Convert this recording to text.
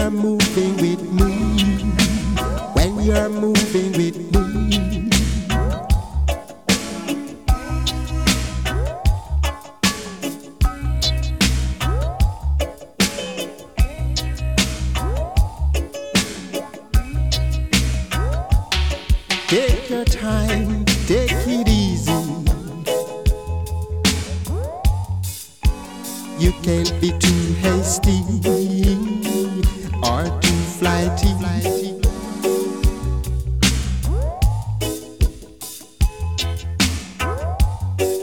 you're moving with me, when you're moving with me. Take your time, take it easy. You can't be too hasty or too flighty.